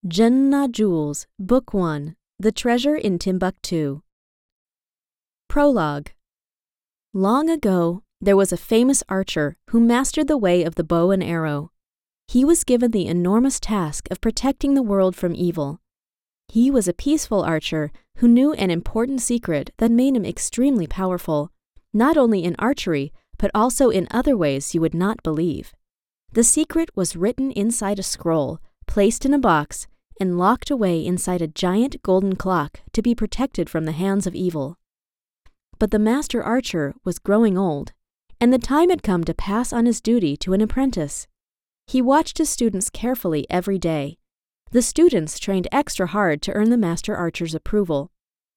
Jannah Jewels, Book 1, The Treasure in Timbuktu. Prologue. Long ago, there was a famous archer who mastered the way of the bow and arrow. He was given the enormous task of protecting the world from evil. He was a peaceful archer who knew an important secret that made him extremely powerful, not only in archery, but also in other ways you would not believe. The secret was written inside a scroll, placed in a box, and locked away inside a giant golden clock to be protected from the hands of evil. But the master archer was growing old, and the time had come to pass on his duty to an apprentice. He watched his students carefully every day. The students trained extra hard to earn the master archer's approval.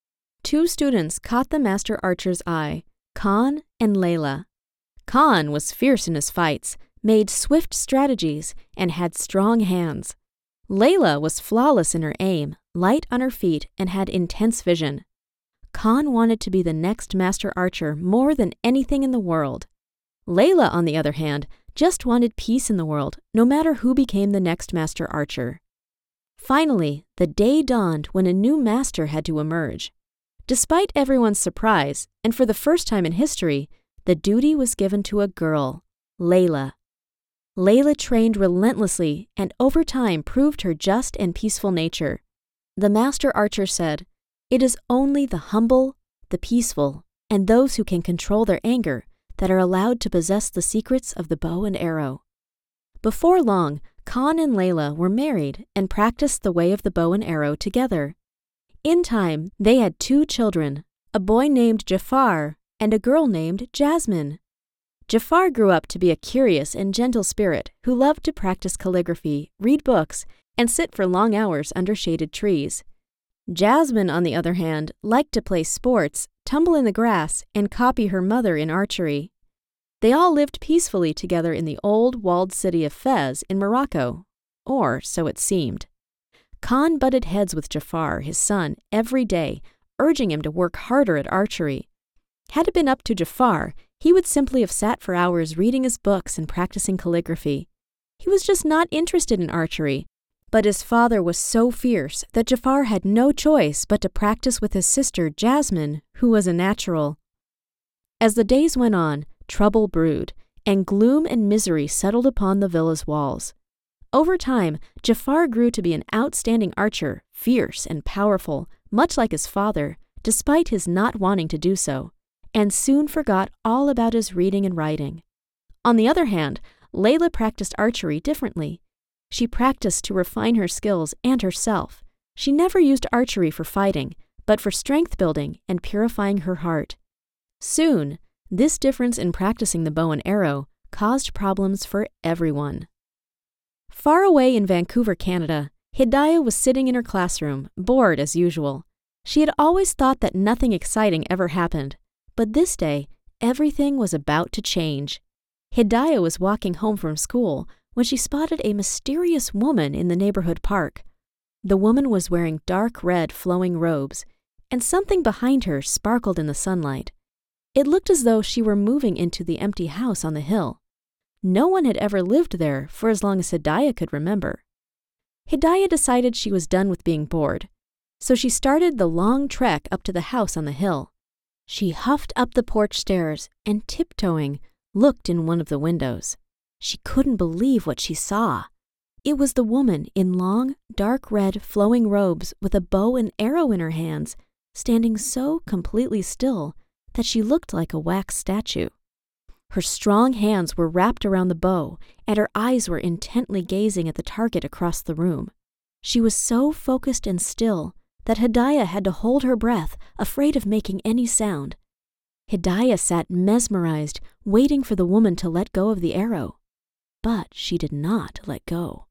2 students caught the master archer's eye, Khan and Layla. Khan was fierce in his fights, made swift strategies, and had strong hands. Layla was flawless in her aim, light on her feet, and had intense vision. Khan wanted to be the next master archer more than anything in the world. Layla, on the other hand, just wanted peace in the world, no matter who became the next master archer. Finally, the day dawned when a new master had to emerge. Despite everyone's surprise, and for the first time in history, the duty was given to a girl, Layla. Layla trained relentlessly and over time proved her just and peaceful nature. The master archer said, "It is only the humble, the peaceful, and those who can control their anger that are allowed to possess the secrets of the bow and arrow." Before long, Khan and Layla were married and practiced the way of the bow and arrow together. In time, they had 2 children, a boy named Jafar and a girl named Jasmine. Jafar grew up to be a curious and gentle spirit who loved to practice calligraphy, read books, and sit for long hours under shaded trees. Jasmine, on the other hand, liked to play sports, tumble in the grass, and copy her mother in archery. They all lived peacefully together in the old walled city of Fez in Morocco, or so it seemed. Khan butted heads with Jafar, his son, every day, urging him to work harder at archery. Had it been up to Jafar, he would simply have sat for hours reading his books and practicing calligraphy. He was just not interested in archery, but his father was so fierce that Jafar had no choice but to practice with his sister Jasmine, who was a natural. As the days went on, trouble brewed, and gloom and misery settled upon the villa's walls. Over time, Jafar grew to be an outstanding archer, fierce and powerful, much like his father, despite his not wanting to do so, and soon forgot all about his reading and writing. On the other hand, Layla practiced archery differently. She practiced to refine her skills and herself. She never used archery for fighting, but for strength building and purifying her heart. Soon, this difference in practicing the bow and arrow caused problems for everyone. Far away in Vancouver, Canada, Hidayah was sitting in her classroom, bored as usual. She had always thought that nothing exciting ever happened, but this day, everything was about to change. Hidayah was walking home from school when she spotted a mysterious woman in the neighborhood park. The woman was wearing dark red flowing robes, and something behind her sparkled in the sunlight. It looked as though she were moving into the empty house on the hill. No one had ever lived there for as long as Hidayah could remember. Hidayah decided she was done with being bored, so she started the long trek up to the house on the hill. She huffed up the porch stairs and, tiptoeing, looked in one of the windows. She couldn't believe what she saw. It was the woman in long, dark red flowing robes with a bow and arrow in her hands, standing so completely still that she looked like a wax statue. Her strong hands were wrapped around the bow, and her eyes were intently gazing at the target across the room. She was so focused and still that Hidayah had to hold her breath, afraid of making any sound. Hidayah sat mesmerized, waiting for the woman to let go of the arrow. But she did not let go.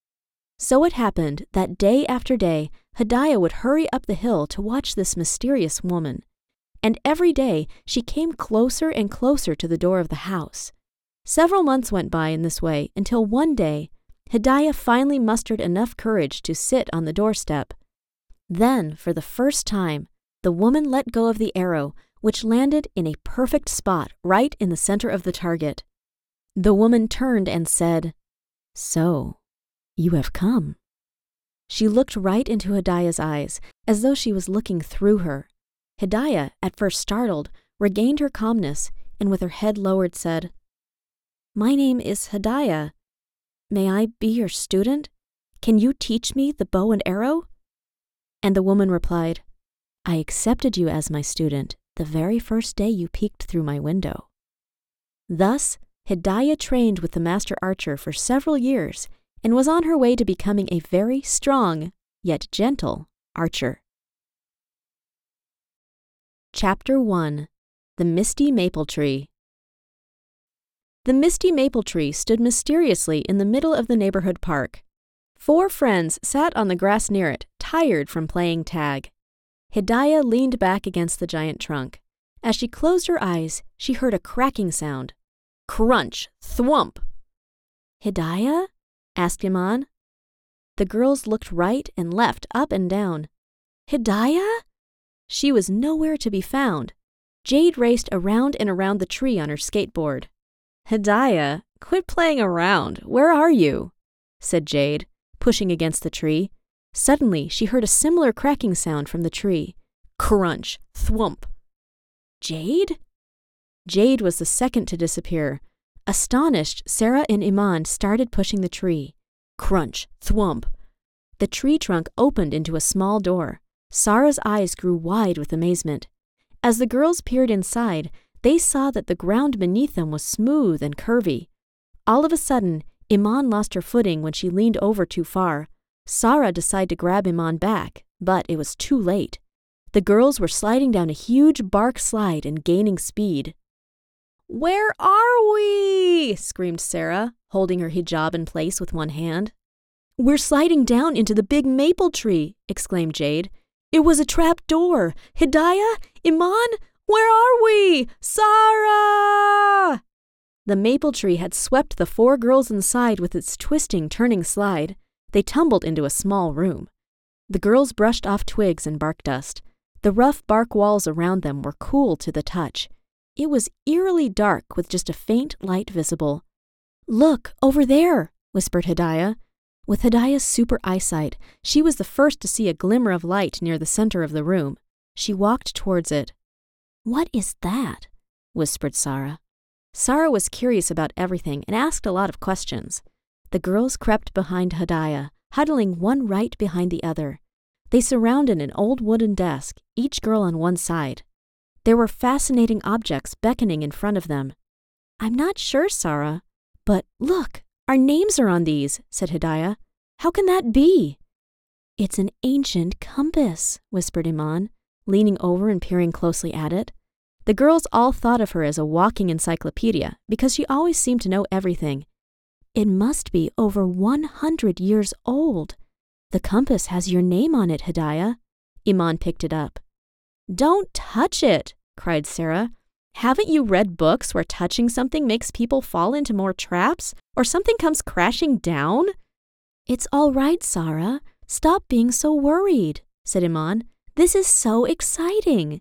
So it happened that day after day, Hidayah would hurry up the hill to watch this mysterious woman. And every day, she came closer and closer to the door of the house. Several months went by in this way until one day, Hidayah finally mustered enough courage to sit on the doorstep. Then, for the first time, the woman let go of the arrow, which landed in a perfect spot right in the center of the target. The woman turned and said, "So, you have come." She looked right into Hidaya's eyes, as though she was looking through her. Hidaya, at first startled, regained her calmness, and with her head lowered said, "My name is Hidaya. May I be your student? Can you teach me the bow and arrow?" And the woman replied, "I accepted you as my student the very first day you peeked through my window." Thus, Hidaya trained with the master archer for several years and was on her way to becoming a very strong, yet gentle, archer. Chapter 1. The Misty Maple Tree. The misty maple tree stood mysteriously in the middle of the neighborhood park. 4 friends sat on the grass near it, tired from playing tag. Hidaya leaned back against the giant trunk. As she closed her eyes, she heard a cracking sound. Crunch! Thwump! "Hidaya?" asked Iman. The girls looked right and left, up and down. "Hidaya?" She was nowhere to be found. Jade raced around and around the tree on her skateboard. "Hidaya, quit playing around. Where are you?" said Jade, pushing against the tree. Suddenly, she heard a similar cracking sound from the tree. Crunch! Thwump! Jade? Jade was the second to disappear. Astonished, Sarah and Iman started pushing the tree. Crunch! Thwump! The tree trunk opened into a small door. Sarah's eyes grew wide with amazement. As the girls peered inside, they saw that the ground beneath them was smooth and curvy. All of a sudden, Iman lost her footing when she leaned over too far. Sarah decided to grab Iman back, but it was too late. The girls were sliding down a huge bark slide and gaining speed. "Where are we?" screamed Sarah, holding her hijab in place with one hand. "We're sliding down into the big maple tree," exclaimed Jade. "It was a trap door. Hidaya? Iman? Where are we? Sarah!" The maple tree had swept the 4 girls inside with its twisting, turning slide. They tumbled into a small room. The girls brushed off twigs and bark dust. The rough bark walls around them were cool to the touch. It was eerily dark with just a faint light visible. "Look, over there," whispered Hidaya. With Hidaya's super eyesight, she was the first to see a glimmer of light near the center of the room. She walked towards it. "What is that?" whispered Sarah. Sarah was curious about everything and asked a lot of questions. The girls crept behind Hidaya, huddling one right behind the other. They surrounded an old wooden desk, each girl on one side. There were fascinating objects beckoning in front of them. "I'm not sure, Sarah, but look, our names are on these," said Hidaya. "How can that be?" "It's an ancient compass," whispered Iman, leaning over and peering closely at it. The girls all thought of her as a walking encyclopedia because she always seemed to know everything. "It must be over 100 years old. The compass has your name on it, Hidaya." Iman picked it up. "Don't touch it," cried Sarah. "Haven't you read books where touching something makes people fall into more traps or something comes crashing down?" "It's all right, Sarah. Stop being so worried," said Iman. "This is so exciting."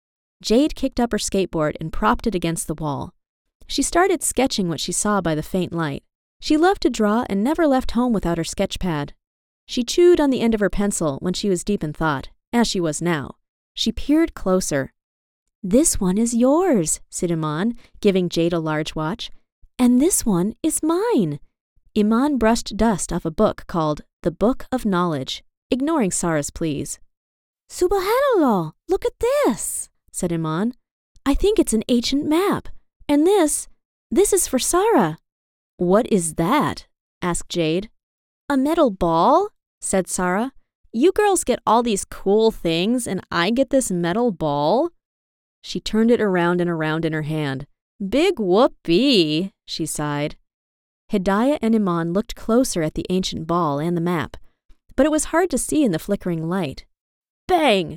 Jade kicked up her skateboard and propped it against the wall. She started sketching what she saw by the faint light. She loved to draw and never left home without her sketch pad. She chewed on the end of her pencil when she was deep in thought, as she was now. She peered closer. "This one is yours," said Iman, giving Jade a large watch. "And this one is mine." Iman brushed dust off a book called The Book of Knowledge, ignoring Sarah's pleas. "Subhanallah, look at this," said Iman. "I think it's an ancient map. And this is for Sarah." "What is that?" asked Jade. "A metal ball," said Sarah. "You girls get all these cool things and I get this metal ball?" She turned it around and around in her hand. "Big whoopee," she sighed. Hidaya and Iman looked closer at the ancient ball and the map, but it was hard to see in the flickering light. Bang!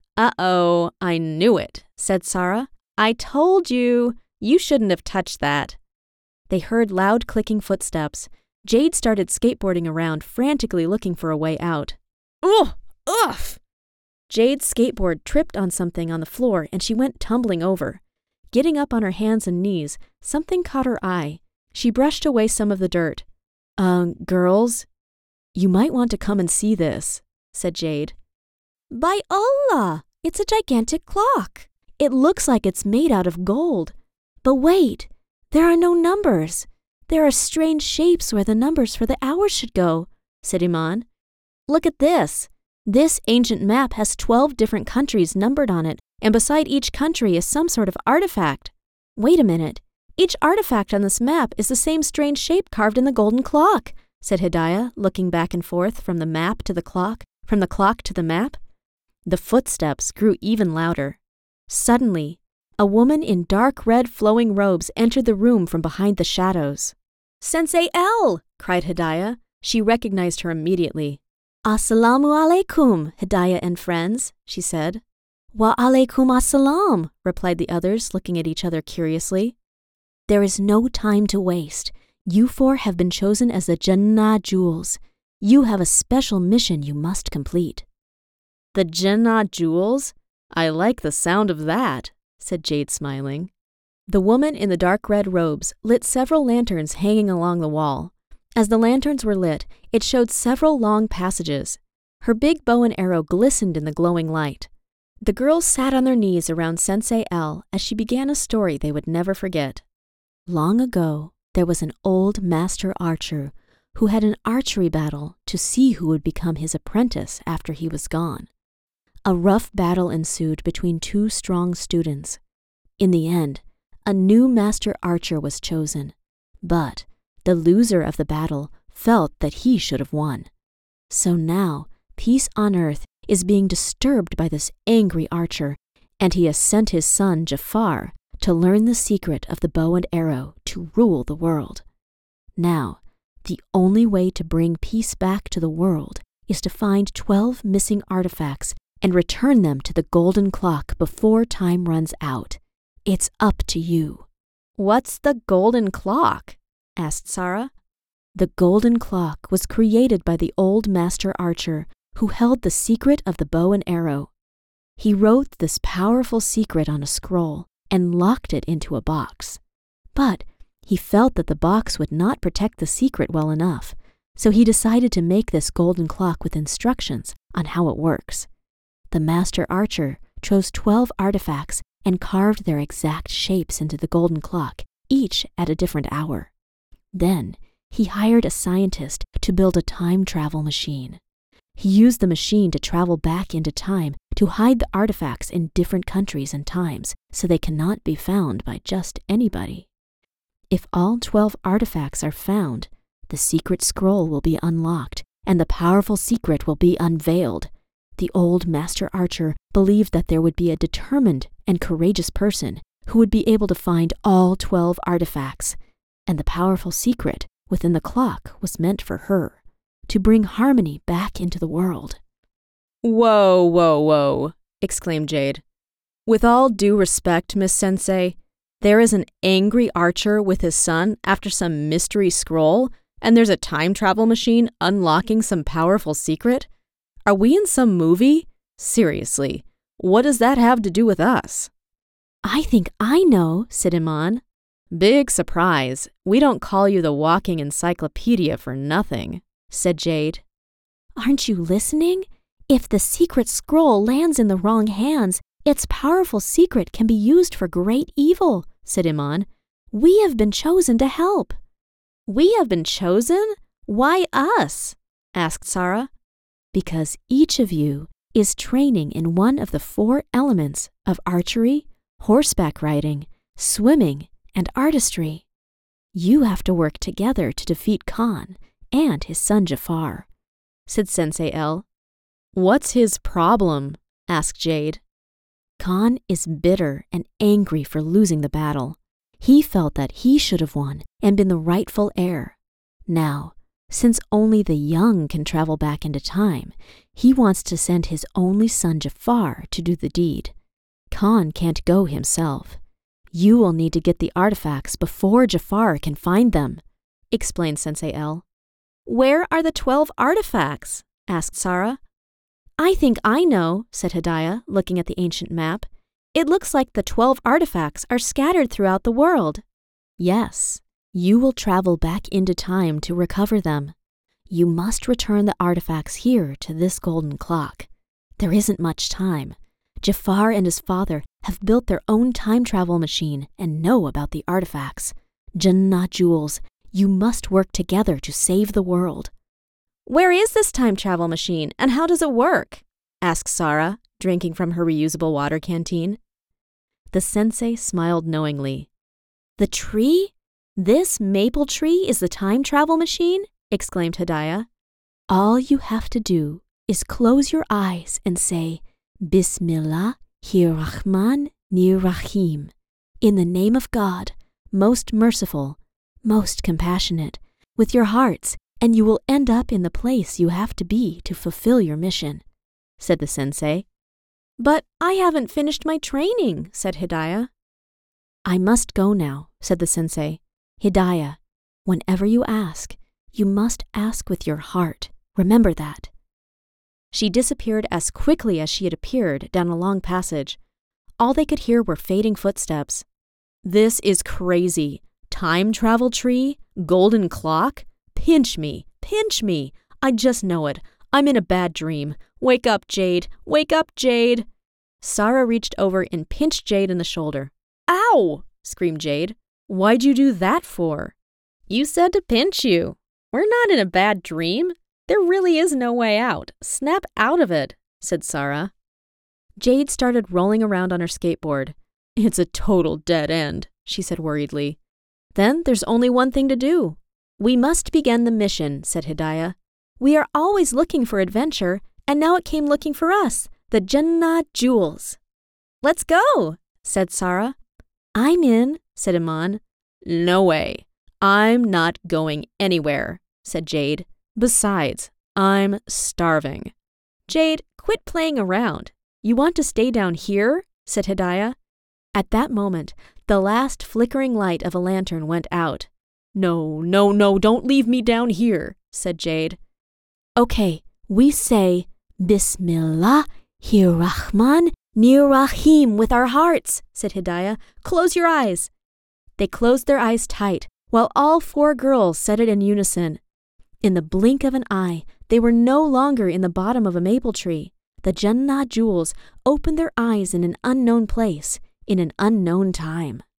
"Uh-oh, I knew it," said Sarah. "I told you. You shouldn't have touched that." They heard loud clicking footsteps. Jade started skateboarding around, frantically looking for a way out. "Ugh! Ugh!" Jade's skateboard tripped on something on the floor and she went tumbling over. Getting up on her hands and knees, something caught her eye. She brushed away some of the dirt. Girls?" You might want to come and see this, said Jade. By Allah, it's a gigantic clock. It looks like it's made out of gold. But wait, there are no numbers. There are strange shapes where the numbers for the hours should go, said Iman. Look at this. This ancient map has 12 different countries numbered on it, and beside each country is some sort of artifact. Wait a minute. Each artifact on this map is the same strange shape carved in the golden clock, said Hidayah, looking back and forth from the map to the clock, from the clock to the map. The footsteps grew even louder. Suddenly, a woman in dark red flowing robes entered the room from behind the shadows. Sensei L! cried Hidayah. She recognized her immediately. Assalamu alaikum, Hidayah and friends, she said. Wa alaikum assalam, replied the others, looking at each other curiously. There is no time to waste. You four have been chosen as the Jannah Jewels. You have a special mission you must complete. The Jannah Jewels? I like the sound of that, said Jade, smiling. The woman in the dark red robes lit several lanterns hanging along the wall. As the lanterns were lit, it showed several long passages. Her big bow and arrow glistened in the glowing light. The girls sat on their knees around Sensei L as she began a story they would never forget. Long ago, there was an old master archer who had an archery battle to see who would become his apprentice after he was gone. A rough battle ensued between two strong students. In the end, a new master archer was chosen, but the loser of the battle felt that he should have won. So now, peace on earth is being disturbed by this angry archer, and he has sent his son Jafar to learn the secret of the bow and arrow to rule the world. Now, the only way to bring peace back to the world is to find 12 missing artifacts and return them to the golden clock before time runs out. It's up to you. What's the golden clock? Asked Sarah. The golden clock was created by the old master archer who held the secret of the bow and arrow. He wrote this powerful secret on a scroll and locked it into a box. But he felt that the box would not protect the secret well enough, so he decided to make this golden clock with instructions on how it works. The master archer chose 12 artifacts and carved their exact shapes into the golden clock, each at a different hour. Then he hired a scientist to build a time travel machine. He used the machine to travel back into time to hide the artifacts in different countries and times so they cannot be found by just anybody. If all 12 artifacts are found, the secret scroll will be unlocked and the powerful secret will be unveiled. The old master archer believed that there would be a determined and courageous person who would be able to find all 12 artifacts, and the powerful secret within the clock was meant for her, to bring harmony back into the world. Whoa, whoa, whoa, exclaimed Jade. With all due respect, Miss Sensei, there is an angry archer with his son after some mystery scroll, and there's a time travel machine unlocking some powerful secret? Are we in some movie? Seriously, what does that have to do with us? I think I know, said Iman. Big surprise. We don't call you the walking encyclopedia for nothing, said Jade. Aren't you listening? If the secret scroll lands in the wrong hands, its powerful secret can be used for great evil, said Iman. We have been chosen to help. We have been chosen? Why us? asked Sarah. Because each of you is training in one of the 4 elements of archery, horseback riding, swimming, and artistry. You have to work together to defeat Khan and his son Jafar, said Sensei L. What's his problem? asked Jade. Khan is bitter and angry for losing the battle. He felt that he should have won and been the rightful heir. Now, since only the young can travel back into time, he wants to send his only son Jafar to do the deed. Khan can't go himself. You will need to get the artifacts before Jafar can find them, explained Sensei L. Where are the 12 artifacts? asked Sarah. I think I know, said Hidayah, looking at the ancient map. It looks like the 12 artifacts are scattered throughout the world. Yes. You will travel back into time to recover them. You must return the artifacts here to this golden clock. There isn't much time. Jafar and his father have built their own time travel machine and know about the artifacts. Jannah jewels, you must work together to save the world. Where is this time travel machine and how does it work? Asked Sarah, drinking from her reusable water canteen. The sensei smiled knowingly. The tree? This maple tree is the time travel machine? Exclaimed Hidayah. All you have to do is close your eyes and say, Bismillah, Rahman, Rahim. In the name of God, most merciful, most compassionate, with your hearts, and you will end up in the place you have to be to fulfill your mission, said the sensei. But I haven't finished my training, said Hidayah. I must go now, said the sensei. Hidayah, whenever you ask, you must ask with your heart. Remember that. She disappeared as quickly as she had appeared down a long passage. All they could hear were fading footsteps. This is crazy. Time travel tree? Golden clock? Pinch me, pinch me. I just know it. I'm in a bad dream. Wake up, Jade. Wake up, Jade. Sarah reached over and pinched Jade in the shoulder. Ow! Screamed Jade. Why'd you do that for? You said to pinch you. We're not in a bad dream. There really is no way out. Snap out of it, said Sarah. Jade started rolling around on her skateboard. It's a total dead end, she said worriedly. Then there's only one thing to do. We must begin the mission, said Hidayah. We are always looking for adventure, and now it came looking for us, the Jannah jewels. Let's go, said Sarah. I'm in, said Iman. No way. I'm not going anywhere, said Jade. Besides, I'm starving. Jade, quit playing around. You want to stay down here? Said Hidayah. At that moment, the last flickering light of a lantern went out. No, don't leave me down here, said Jade. Okay, we say, Bismillah, Rahman, Rahim with our hearts, said Hidayah. Close your eyes. They closed their eyes tight, while all four girls said it in unison. In the blink of an eye, they were no longer in the bottom of a maple tree. The Jannah jewels opened their eyes in an unknown place, in an unknown time.